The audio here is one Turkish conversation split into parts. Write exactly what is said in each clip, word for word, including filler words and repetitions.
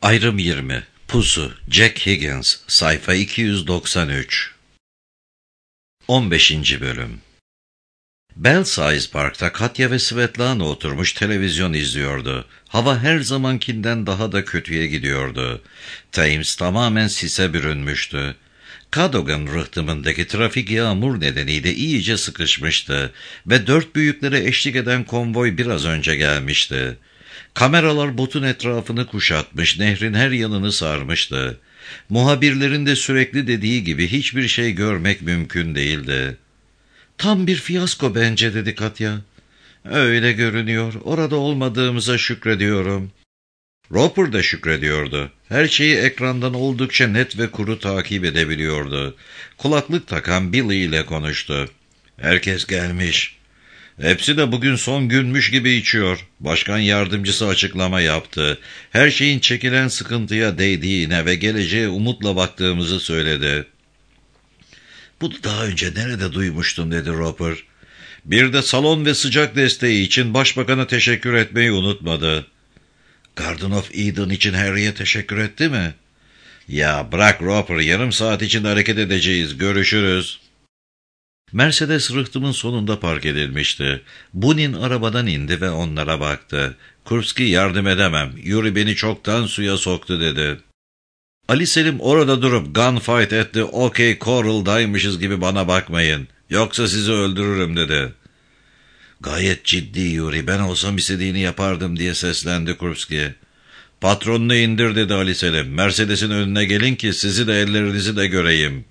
Ayrım yirmi. Pusu. Jack Higgins. Sayfa iki yüz doksan üç. on beşinci Bölüm. Belsize Park'ta Katya ve Svetlana oturmuş televizyon izliyordu. Hava her zamankinden daha da kötüye gidiyordu. Thames tamamen sise bürünmüştü. Cadogan rıhtımındaki trafik yağmur nedeniyle iyice sıkışmıştı ve dört büyüklere eşlik eden konvoy biraz önce gelmişti. Kameralar botun etrafını kuşatmış, nehrin her yanını sarmıştı. Muhabirlerin de sürekli dediği gibi hiçbir şey görmek mümkün değildi. "Tam bir fiyasko bence," dedi Katya. "Öyle görünüyor. Orada olmadığımıza şükrediyorum." Roper da şükrediyordu. Her şeyi ekrandan oldukça net ve kuru takip edebiliyordu. Kulaklık takan Billy ile konuştu. "Herkes gelmiş. Hepsi de bugün son günmüş gibi içiyor." Başkan yardımcısı açıklama yaptı. Her şeyin çekilen sıkıntıya değdiğine ve geleceğe umutla baktığımızı söyledi. "Bunu daha önce nerede duymuştum?" dedi Roper. Bir de salon ve sıcak desteği için başbakana teşekkür etmeyi unutmadı. "Garden of Eden için Harry'e teşekkür etti mi?" "Ya bırak Roper, yarım saat içinde hareket edeceğiz. Görüşürüz." Mercedes rıhtımın sonunda park edilmişti. Bunin arabadan indi ve onlara baktı. "Kurski, yardım edemem. Yuri beni çoktan suya soktu," dedi. Ali Selim orada durup "gunfight etti, okey Coral'daymışız" gibi bana bakmayın. "Yoksa sizi öldürürüm," dedi. "Gayet ciddi Yuri. Ben olsam istediğini yapardım," diye seslendi Kurski. "Patronunu indir," dedi Ali Selim. "Mercedes'in önüne gelin ki sizi de ellerinizi de göreyim."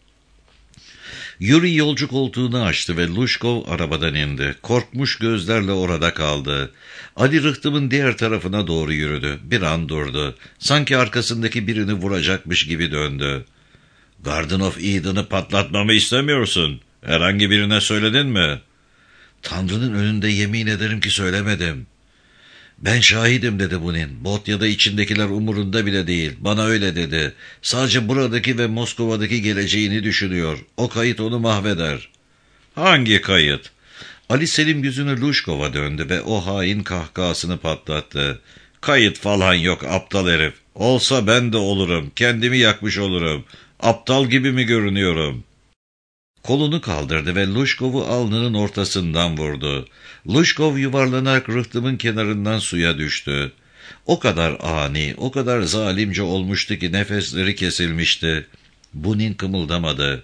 Yuri yolcu koltuğunu açtı ve Luşkov arabadan indi. Korkmuş gözlerle orada kaldı. Ali rıhtımın diğer tarafına doğru yürüdü. Bir an durdu. Sanki arkasındaki birini vuracakmış gibi döndü. "Garden of Eden'ı patlatmamı istemiyorsun. Herhangi birine söyledin mi?" "Tanrı'nın önünde yemin ederim ki söylemedim." "Ben şahidim," dedi Bunin. "Bot ya da içindekiler umurunda bile değil. Bana öyle dedi. Sadece buradaki ve Moskova'daki geleceğini düşünüyor. O kayıt onu mahveder." "Hangi kayıt?" Ali Selim yüzünü Luşkov'a döndü ve o hain kahkahasını patlattı. "Kayıt falan yok aptal herif. Olsa ben de olurum. Kendimi yakmış olurum. Aptal gibi mi görünüyorum?" Kolunu kaldırdı ve Luşkov'u alnının ortasından vurdu. Luşkov yuvarlanarak rıhtımın kenarından suya düştü. O kadar ani, o kadar zalimce olmuştu ki nefesleri kesilmişti. Bunin kımıldamadı.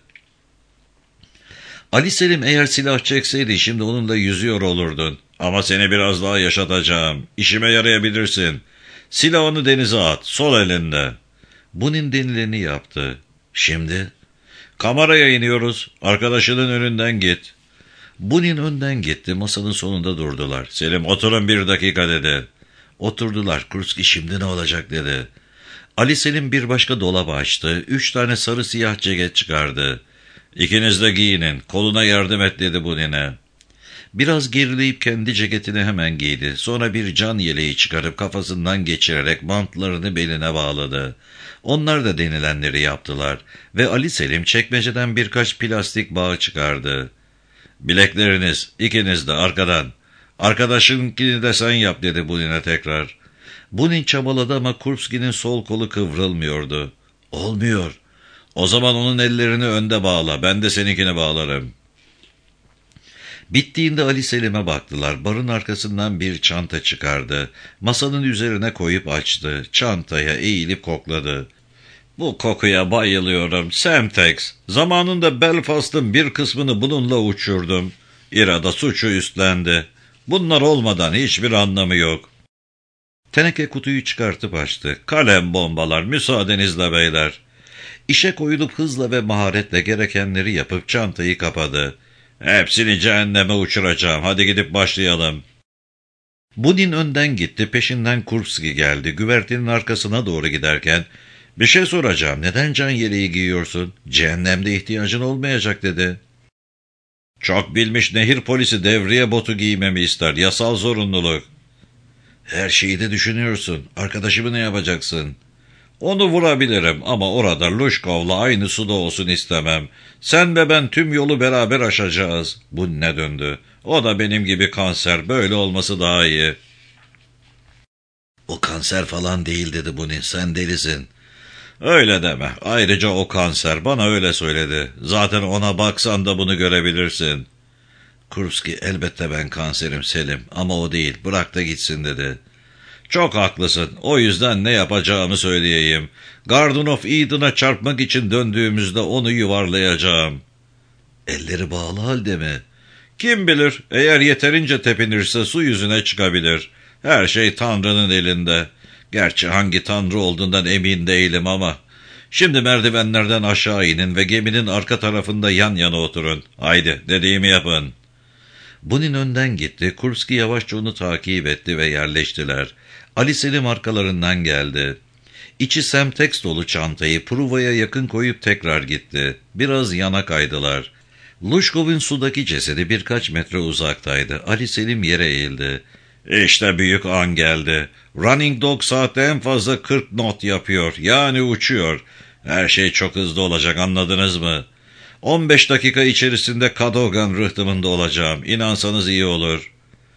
"Ali Selim eğer silah çekseydi şimdi onunla yüzüyor olurdun. Ama seni biraz daha yaşatacağım. İşime yarayabilirsin. Silahını denize at, sol elinde." Bunin denileni yaptı. "Şimdi?" "Kameraya iniyoruz. Arkadaşının önünden git." Bunin önden gitti. Masanın sonunda durdular. "Selim, oturun bir dakika," dedi. Oturdular. Kurski, "Şimdi ne olacak?" dedi. Ali Selim bir başka dolabı açtı. Üç tane sarı siyah ceket çıkardı. "İkiniz de giyinin. Koluna yardım et," dedi Bunin'e. Biraz gerileyip kendi ceketini hemen giydi. Sonra bir can yeleği çıkarıp kafasından geçirerek bantlarını beline bağladı. Onlar da denilenleri yaptılar ve Ali Selim çekmeceden birkaç plastik bağ çıkardı. "Bilekleriniz, ikiniz de arkadan. Arkadaşınkini de sen yap," dedi Bunin'e tekrar. Bunin çabaladı ama Kurski'nin sol kolu kıvrılmıyordu. "Olmuyor." "O zaman onun ellerini önde bağla, ben de seninkini bağlarım." Bittiğinde Ali Selim'e baktılar. Barın arkasından bir çanta çıkardı. Masanın üzerine koyup açtı. Çantaya eğilip kokladı. "Bu kokuya bayılıyorum. Semtex. Zamanında Belfast'ın bir kısmını bununla uçurdum. İrada suçu üstlendi. Bunlar olmadan hiçbir anlamı yok." Teneke kutuyu çıkartıp açtı. "Kalem bombalar, müsaadenizle beyler." İşe koyulup hızla ve maharetle gerekenleri yapıp çantayı kapadı. "Hepsini cehenneme uçuracağım. Hadi gidip başlayalım." Bunin önden gitti. Peşinden Kurski geldi. Güvertenin arkasına doğru giderken "Bir şey soracağım. Neden can yeleği giyiyorsun? Cehennemde ihtiyacın olmayacak," dedi. "Çok bilmiş nehir polisi devriye botu giymemi ister. Yasal zorunluluk." "Her şeyi de düşünüyorsun. Arkadaşımı ne yapacaksın?" "Onu vurabilirim ama orada Luşkov'la aynı suda olsun istemem. Sen ve ben tüm yolu beraber aşacağız." Bunin'e döndü. "O da benim gibi kanser. Böyle olması daha iyi." O kanser falan değil dedi Bunin, sen delisin. Öyle deme, ayrıca o kanser, bana öyle söyledi. Zaten ona baksan da bunu görebilirsin. Kurbski, elbette ben kanserim Selim, ama o değil, bırak da gitsin dedi. Çok haklısın, o yüzden ne yapacağımı söyleyeyim. Garden of Eden'a çarpmak için döndüğümüzde onu yuvarlayacağım. Elleri bağlı halde mi? Kim bilir, eğer yeterince tepinirse su yüzüne çıkabilir. Her şey Tanrı'nın elinde. Gerçi hangi Tanrı olduğundan emin değilim ama. Şimdi merdivenlerden aşağı inin ve geminin arka tarafında yan yana oturun. Haydi, dediğimi yapın. Bunin önden gitti, Kurbski yavaşça onu takip etti ve yerleştiler. Ali Selim arkalarından geldi. İçi semteks dolu çantayı Pruva'ya yakın koyup tekrar gitti. Biraz yana kaydılar. Luşkov'un sudaki cesedi birkaç metre uzaktaydı. Ali Selim yere eğildi. İşte büyük an geldi. Running Dog saatte en fazla kırk knot yapıyor. Yani uçuyor. Her şey çok hızlı olacak, anladınız mı? on beş dakika içerisinde Cadogan rıhtımında olacağım. İnansanız iyi olur.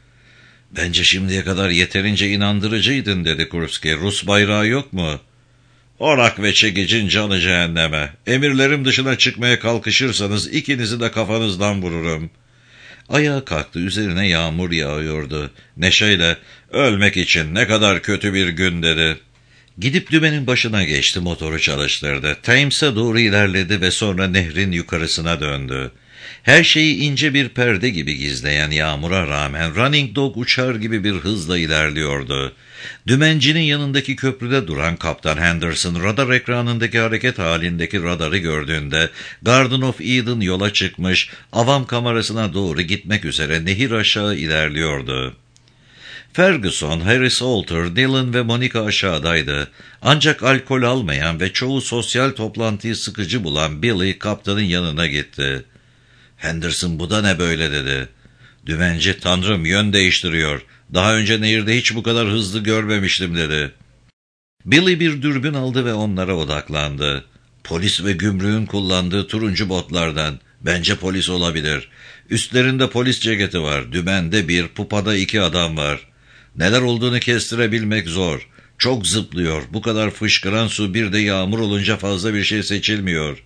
Bence şimdiye kadar yeterince inandırıcıydın dedi Kurbski. Rus bayrağı yok mu? Orak ve çekicin canı cehenneme. Emirlerim dışına çıkmaya kalkışırsanız ikinizi de kafanızdan vururum. Ayağa kalktı, üzerine yağmur yağıyordu. Neşeyle, ölmek için ne kadar kötü bir gün dedi. Gidip dümenin başına geçti, motoru çalıştırdı. Thames'e doğru ilerledi ve sonra nehrin yukarısına döndü. Her şeyi ince bir perde gibi gizleyen yağmura rağmen Running Dog uçar gibi bir hızla ilerliyordu. Dümencinin yanındaki köprüde duran Kaptan Henderson radar ekranındaki hareket halindeki radarı gördüğünde Garden of Eden yola çıkmış, avam kamerasına doğru gitmek üzere nehir aşağı ilerliyordu. Ferguson, Harry Salter, Dillon ve Monica aşağıdaydı. Ancak alkol almayan ve çoğu sosyal toplantıyı sıkıcı bulan Billy kaptanın yanına gitti. Henderson, bu da ne böyle dedi. Dümenci, tanrım yön değiştiriyor. Daha önce nehirde hiç bu kadar hızlı görmemiştim dedi. Billy bir dürbün aldı ve onlara odaklandı. Polis ve gümrüğün kullandığı turuncu botlardan. Bence polis olabilir. Üstlerinde polis ceketi var. Dümende bir, pupada iki adam var. Neler olduğunu kestirebilmek zor. Çok zıplıyor. Bu kadar fışkıran su, bir de yağmur olunca fazla bir şey seçilmiyor.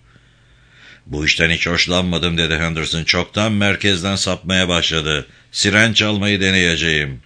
Bu işten hiç hoşlanmadım dedi Henderson. Çoktan merkezden sapmaya başladı. Siren çalmayı deneyeceğim.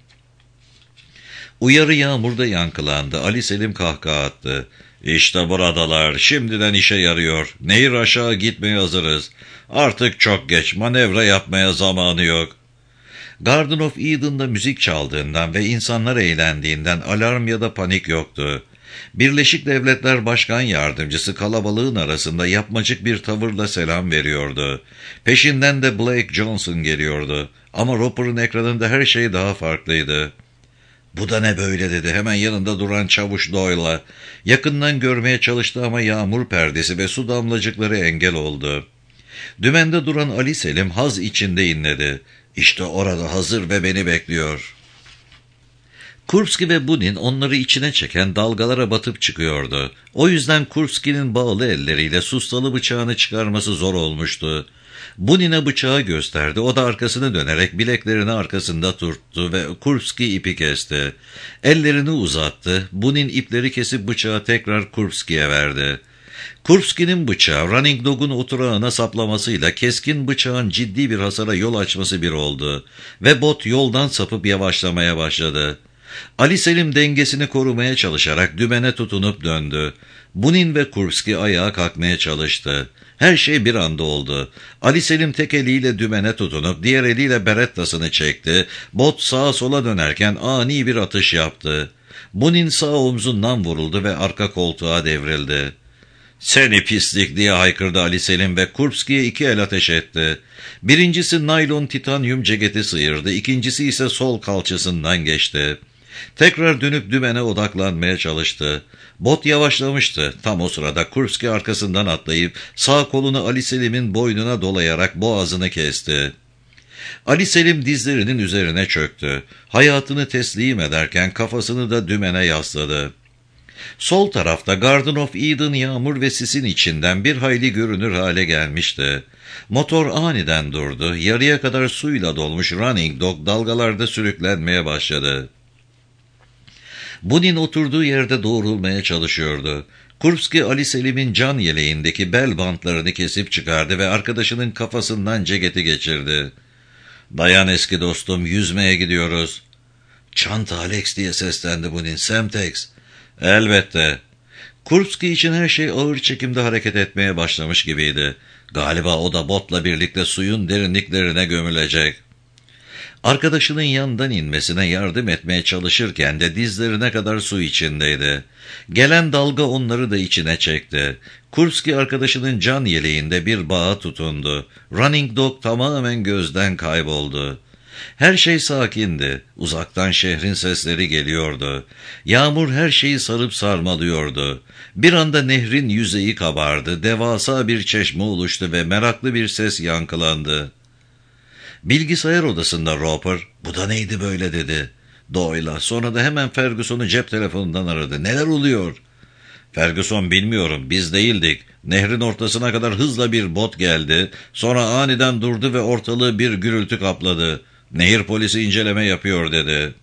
Uyarı yağmurda yankılandı. Ali Selim kahkaha attı. İşte buradalar. Şimdiden işe yarıyor. Nehir aşağı gitmeye hazırız. Artık çok geç. Manevra yapmaya zamanı yok. Garden of Eden'da müzik çaldığından ve insanlar eğlendiğinden alarm ya da panik yoktu. Birleşik Devletler Başkan Yardımcısı kalabalığın arasında yapmacık bir tavırla selam veriyordu. Peşinden de Blake Johnson geliyordu. Ama Roper'ın ekranında her şey daha farklıydı. Bu da ne böyle dedi hemen yanında duran çavuş Doyle'a. Yakından görmeye çalıştı ama yağmur perdesi ve su damlacıkları engel oldu. Dümende duran Ali Selim haz içinde inledi. İşte orada hazır ve beni bekliyor. Kurbski ve Bunin onları içine çeken dalgalara batıp çıkıyordu. O yüzden Kurbski'nin bağlı elleriyle sustalı bıçağını çıkarması zor olmuştu. Bunin'e bıçağı gösterdi. O da arkasını dönerek bileklerini arkasında turttu ve Kurbski ipi kesti. Ellerini uzattı. Bunin ipleri kesip bıçağı tekrar Kurbski'ye verdi. Kurbski'nin bıçağı Running Dog'un oturağına saplamasıyla keskin bıçağın ciddi bir hasara yol açması bir oldu ve bot yoldan sapıp yavaşlamaya başladı. Ali Selim dengesini korumaya çalışarak dümene tutunup döndü. Bunin ve Kurbski ayağa kalkmaya çalıştı. Her şey bir anda oldu. Ali Selim tek eliyle dümene tutunup diğer eliyle berettasını çekti. Bot sağa sola dönerken ani bir atış yaptı. Bunin sağ omzundan vuruldu ve arka koltuğa devrildi. "Seni pislik!" diye haykırdı Ali Selim ve Kurbski'ye iki el ateş etti. Birincisi naylon titanyum ceketi sıyırdı, ikincisi ise sol kalçasından geçti. Tekrar dönüp dümene odaklanmaya çalıştı. Bot yavaşlamıştı. Tam o sırada Kurbski arkasından atlayıp sağ kolunu Ali Selim'in boynuna dolayarak boğazını kesti. Ali Selim dizlerinin üzerine çöktü. Hayatını teslim ederken kafasını da dümene yasladı. Sol tarafta Garden of Eden yağmur ve sisin içinden bir hayli görünür hale gelmişti. Motor aniden durdu. Yarıya kadar suyla dolmuş Running Dog dalgalarda sürüklenmeye başladı. Bunin oturduğu yerde doğrulmaya çalışıyordu. Kurbski, Ali Selim'in can yeleğindeki bel bantlarını kesip çıkardı ve arkadaşının kafasından ceketi geçirdi. "Dayan eski dostum, yüzmeye gidiyoruz." "Çanta Alex," diye seslendi Bunin. "Semtex." "Elbette." Kurbski için her şey ağır çekimde hareket etmeye başlamış gibiydi. Galiba o da botla birlikte suyun derinliklerine gömülecek. Arkadaşının yanından inmesine yardım etmeye çalışırken de dizlerine kadar su içindeydi. Gelen dalga onları da içine çekti. Kurbski arkadaşının can yeleğinde bir bağa tutundu. Running Dog tamamen gözden kayboldu. Her şey sakindi. Uzaktan şehrin sesleri geliyordu. Yağmur her şeyi sarıp sarmalıyordu. Bir anda nehrin yüzeyi kabardı. Devasa bir çeşme oluştu ve meraklı bir ses yankılandı. Bilgisayar odasında Roper, "Bu da neydi böyle?" dedi. Doyle'a. Sonra da hemen Ferguson'u cep telefonundan aradı. "Neler oluyor?" Ferguson, "Bilmiyorum, biz değildik. Nehrin ortasına kadar hızla bir bot geldi. Sonra aniden durdu ve ortalığı bir gürültü kapladı. Nehir polisi inceleme yapıyor," dedi.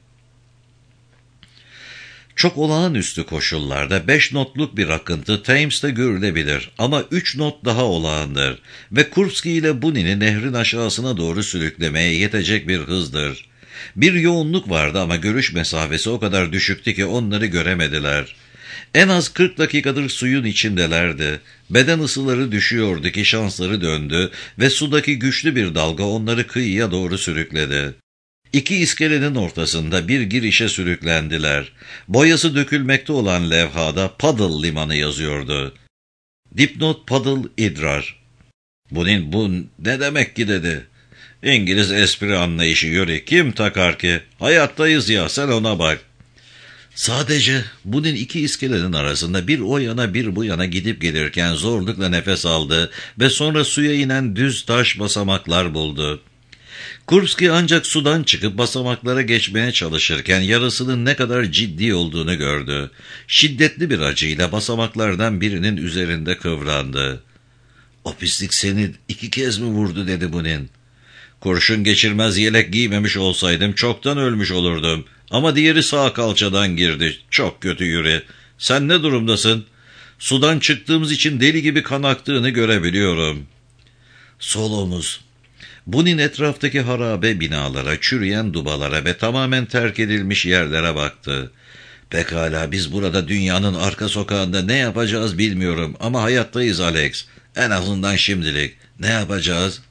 Çok olağanüstü koşullarda beş notluk bir akıntı Thames'te görülebilir ama üç not daha olağandır ve Kurbski ile Bunin'i nehrin aşağısına doğru sürüklemeye yetecek bir hızdır. Bir yoğunluk vardı ama görüş mesafesi o kadar düşüktü ki onları göremediler. En az kırk dakikadır suyun içindelerdi. Beden ısıları düşüyordu ki şansları döndü ve sudaki güçlü bir dalga onları kıyıya doğru sürükledi. İki iskelenin ortasında bir girişe sürüklendiler. Boyası dökülmekte olan levhada Puddle limanı yazıyordu. Dipnot Puddle idrar. "Bunin, bu ne demek ki?" dedi. "İngiliz espri anlayışı Yuri, kim takar ki? Hayattayız ya, sen ona bak." Sadece Bunin iki iskelenin arasında bir o yana bir bu yana gidip gelirken zorlukla nefes aldı ve sonra suya inen düz taş basamaklar buldu. Kurbski ancak sudan çıkıp basamaklara geçmeye çalışırken yarasının ne kadar ciddi olduğunu gördü. Şiddetli bir acıyla basamaklardan birinin üzerinde kıvrandı. "O pislik seni iki kez mi vurdu?" dedi Bunin. "Kurşun geçirmez yelek giymemiş olsaydım çoktan ölmüş olurdum. Ama diğeri sağ kalçadan girdi. Çok kötü Yuri. Sen ne durumdasın?" "Sudan çıktığımız için deli gibi kan aktığını görebiliyorum." "Sol omuz." Bunin etraftaki harabe binalara, çürüyen dubalara ve tamamen terk edilmiş yerlere baktı. "Pekala, biz burada dünyanın arka sokağında ne yapacağız bilmiyorum ama hayattayız Alex. En azından şimdilik. Ne yapacağız?"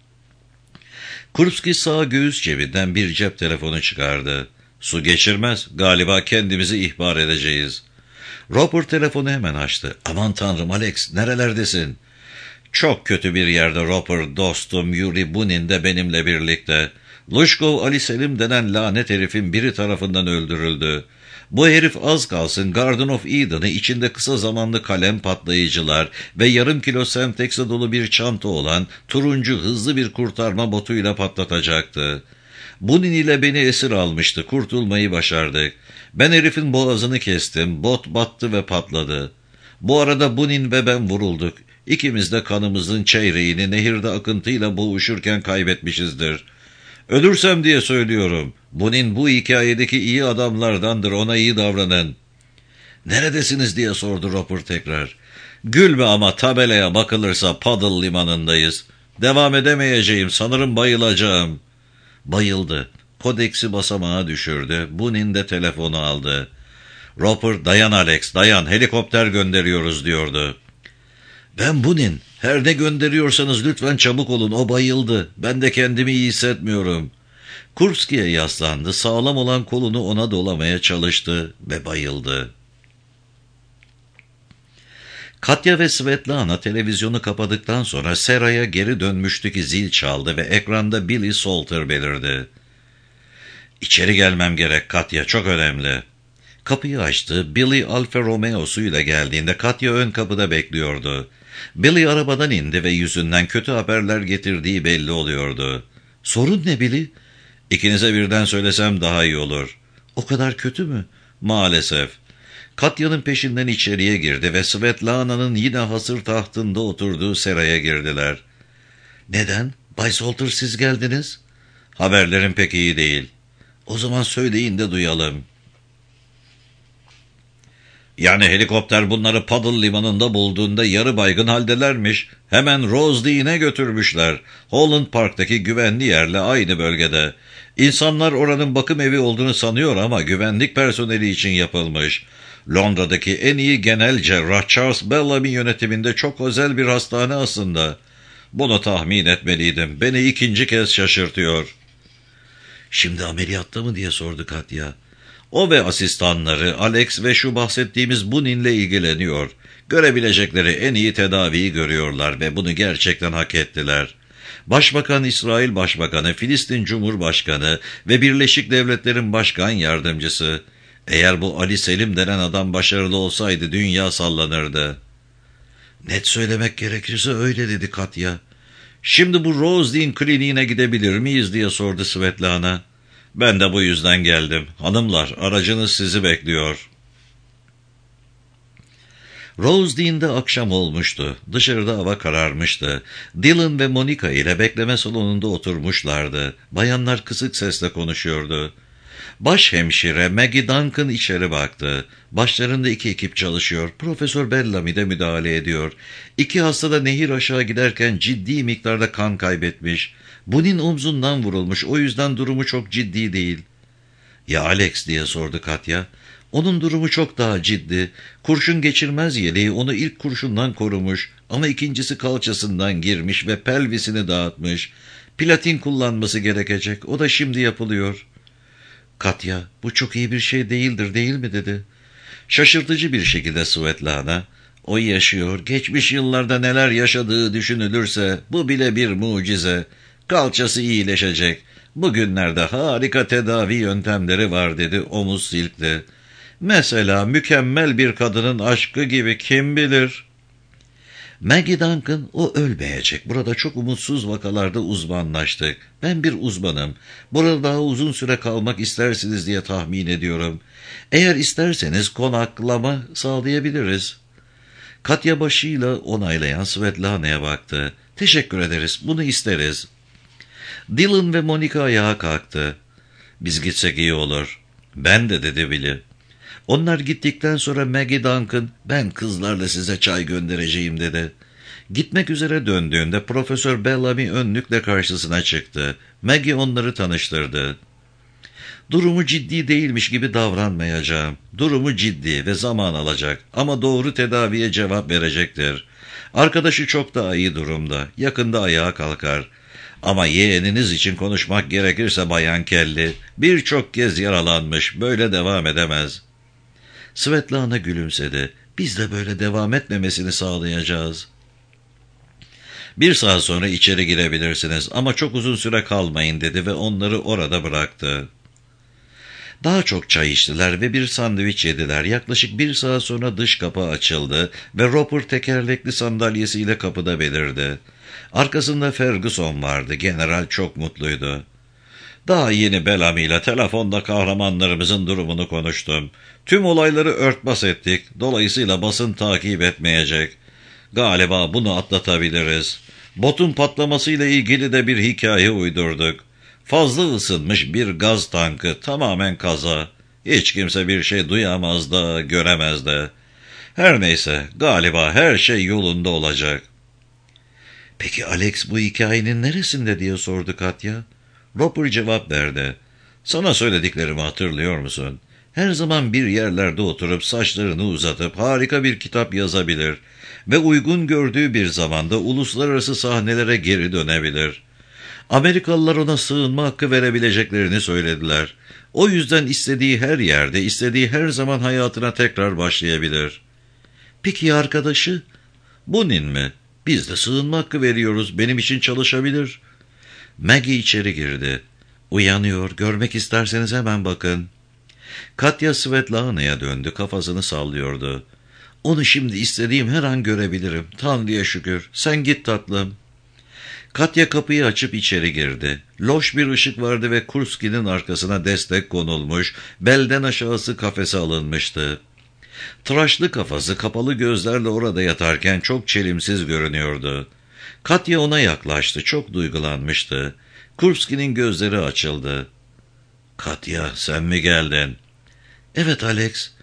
Kurbski sağ göğüs cebinden bir cep telefonu çıkardı. "Su geçirmez. Galiba kendimizi ihbar edeceğiz." Roper telefonu hemen açtı. "Aman tanrım Alex, nerelerdesin?" "Çok kötü bir yerde Roper, dostum Yuri Bunin de benimle birlikte. Luşkov Ali Selim denen lanet herifin biri tarafından öldürüldü. Bu herif az kalsın Garden of Eden'ı içinde kısa zamanlı kalem patlayıcılar ve yarım kilo Semtex'e dolu bir çanta olan turuncu hızlı bir kurtarma botuyla patlatacaktı. Bunin ile beni esir almıştı, kurtulmayı başardık. Ben herifin boğazını kestim, bot battı ve patladı. Bu arada Bunin ve ben vurulduk. İkimiz de kanımızın çeyreğini nehirde akıntıyla boğuşurken kaybetmişizdir. Ölürsem diye söylüyorum. Bunin bu hikayedeki iyi adamlardandır, ona iyi davranın." "Neredesiniz?" diye sordu Roper tekrar. "Gülme ama, tabelaya bakılırsa Puddle limanındayız. Devam edemeyeceğim, sanırım bayılacağım." Bayıldı. Kodeksi basamağa düşürdü. Bunin de telefonu aldı. Roper, "Dayan Alex, dayan, helikopter gönderiyoruz," diyordu. "Ben Bunin, her ne gönderiyorsanız lütfen çabuk olun, o bayıldı. Ben de kendimi iyi hissetmiyorum." Kurbski'ye yaslandı, sağlam olan kolunu ona dolamaya çalıştı ve bayıldı. Katya ve Svetlana televizyonu kapadıktan sonra seraya geri dönmüştü ki zil çaldı ve ekranda Billy Salter belirdi. "İçeri gelmem gerek Katya, çok önemli." Kapıyı açtı. Billy Alfa Romeo'suyla geldiğinde Katya ön kapıda bekliyordu. Billy arabadan indi ve yüzünden kötü haberler getirdiği belli oluyordu. "Sorun ne Billy?" "İkinize birden söylesem daha iyi olur." "O kadar kötü mü?" "Maalesef." Katya'nın peşinden içeriye girdi ve Svetlana'nın yine hasır tahtında oturduğu seraya girdiler. "Neden? Bay Salter, siz geldiniz." "Haberlerim pek iyi değil." "O zaman söyleyin de duyalım." Yani helikopter bunları Paddle limanında bulduğunda yarı baygın haldelermiş. Hemen Rosedale'e götürmüşler. Holland Park'taki güvenli yerle aynı bölgede. İnsanlar oranın bakım evi olduğunu sanıyor ama güvenlik personeli için yapılmış. Londra'daki en iyi genel cerrah Charles Bellamy yönetiminde çok özel bir hastane aslında. Bunu tahmin etmeliydim. Beni ikinci kez şaşırtıyor. Şimdi ameliyatta mı diye sordu Katya. O ve asistanları Alex ve şu bahsettiğimiz Bunin'le ilgileniyor. Görebilecekleri en iyi tedaviyi görüyorlar ve bunu gerçekten hak ettiler. Başbakan, İsrail Başbakanı, Filistin Cumhurbaşkanı ve Birleşik Devletler'in başkan yardımcısı. Eğer bu Ali Selim denen adam başarılı olsaydı dünya sallanırdı. Net söylemek gerekirse öyle dedi Katya. Şimdi bu Rosedale kliniğine gidebilir miyiz diye sordu Svetlana. Ben de bu yüzden geldim. Hanımlar, aracınız sizi bekliyor. Rosedale'de akşam olmuştu. Dışarıda hava kararmıştı. Dylan ve Monica ile bekleme salonunda oturmuşlardı. Bayanlar kısık sesle konuşuyordu. Baş hemşire Maggie Duncan içeri baktı. Başlarında iki ekip çalışıyor. Profesör Bellamy de müdahale ediyor. İki hasta da nehir aşağı giderken ciddi miktarda kan kaybetmiş. Bunin omzundan vurulmuş. O yüzden durumu çok ciddi değil. Ya Alex diye sordu Katya. Onun durumu çok daha ciddi. Kurşun geçirmez yeleği onu ilk kurşundan korumuş. Ama ikincisi kalçasından girmiş ve pelvisini dağıtmış. Platin kullanması gerekecek. O da şimdi yapılıyor. Katya, bu çok iyi bir şey değildir değil mi dedi. Şaşırtıcı bir şekilde Svetlana, o yaşıyor, geçmiş yıllarda neler yaşadığı düşünülürse bu bile bir mucize. Kalçası iyileşecek. Bugünlerde harika tedavi yöntemleri var dedi, omuz silkti. Mesela mükemmel bir kadının aşkı gibi kim bilir? Maggie Duncan, o ölmeyecek. Burada çok umutsuz vakalarda uzmanlaştık. Ben bir uzmanım. Burada daha uzun süre kalmak istersiniz diye tahmin ediyorum. Eğer isterseniz konaklama sağlayabiliriz. Katya başıyla onaylayan Svetlana'ya baktı. Teşekkür ederiz, bunu isteriz. Dylan ve Monica ayağa kalktı. Biz gitsek iyi olur. Ben de dedi Billy. Onlar gittikten sonra Maggie Duncan, ben kızlarla size çay göndereceğim dedi. Gitmek üzere döndüğünde Profesör Bellamy önlükle karşısına çıktı. Maggie onları tanıştırdı. Durumu ciddi değilmiş gibi davranmayacağım. Durumu ciddi ve zaman alacak ama doğru tedaviye cevap verecektir. Arkadaşı çok daha iyi durumda. Yakında ayağa kalkar. Ama yeğeniniz için konuşmak gerekirse Bayan Kelly, birçok kez yaralanmış, böyle devam edemez. Svetlana gülümsedi. Biz de böyle devam etmemesini sağlayacağız. Bir saat sonra içeri girebilirsiniz ama çok uzun süre kalmayın dedi ve onları orada bıraktı. Daha çok çay içtiler ve bir sandviç yediler. Yaklaşık bir saat sonra dış kapı açıldı ve Roper tekerlekli sandalyesiyle kapıda belirdi. Arkasında Ferguson vardı. General çok mutluydu. Daha yeni Bellamy ile telefonda kahramanlarımızın durumunu konuştum. Tüm olayları örtbas ettik. Dolayısıyla basın takip etmeyecek. Galiba bunu atlatabiliriz. Botun patlamasıyla ilgili de bir hikaye uydurduk. Fazla ısınmış bir gaz tankı, tamamen kaza. Hiç kimse bir şey duyamaz da, göremez de. Her neyse, galiba her şey yolunda olacak. Peki Alex bu hikayenin neresinde diye sordu Katya. Roper cevap verdi. Sana söylediklerimi hatırlıyor musun? Her zaman bir yerlerde oturup saçlarını uzatıp harika bir kitap yazabilir ve uygun gördüğü bir zamanda uluslararası sahnelere geri dönebilir. Amerikalılar ona sığınma hakkı verebileceklerini söylediler. O yüzden istediği her yerde, istediği her zaman hayatına tekrar başlayabilir. Peki ya arkadaşı? Bunin mi? Biz de sığınma hakkı veriyoruz, benim için çalışabilir. Maggie içeri girdi. Uyanıyor, görmek isterseniz hemen bakın. Katya Svetlana'ya döndü, kafasını sallıyordu. Onu şimdi istediğim her an görebilirim. Tanrı'ya şükür. Sen git tatlım. Katya kapıyı açıp içeri girdi. Loş bir ışık vardı ve Kurski'nin arkasına destek konulmuş, belden aşağısı kafese alınmıştı. Tıraşlı kafası kapalı gözlerle orada yatarken çok çelimsiz görünüyordu. Katya ona yaklaştı, çok duygulanmıştı. Kurski'nin gözleri açıldı. Katya, sen mi geldin? Evet Alex.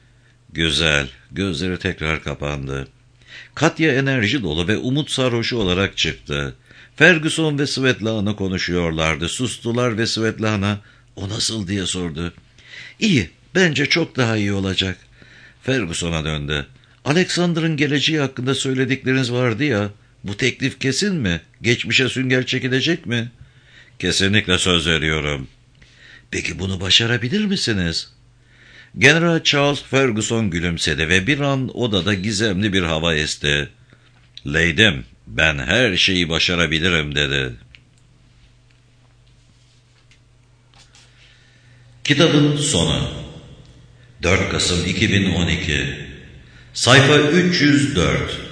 Güzel. Gözleri tekrar kapandı. Katya enerji dolu ve umut sarhoşu olarak çıktı. Ferguson ve Svetlana konuşuyorlardı. Sustular ve Svetlana, "O nasıl?" diye sordu. "İyi, bence çok daha iyi olacak." Ferguson'a döndü. "Alexander'ın geleceği hakkında söyledikleriniz vardı ya, bu teklif kesin mi? Geçmişe sünger çekilecek mi?" "Kesinlikle söz veriyorum." "Peki bunu başarabilir misiniz?" General Charles Ferguson gülümsedi ve bir an odada gizemli bir hava esti. "Leydim, ben her şeyi başarabilirim," dedi. Kitabın sonu. dört Kasım iki bin on iki. Sayfa üç yüz dört.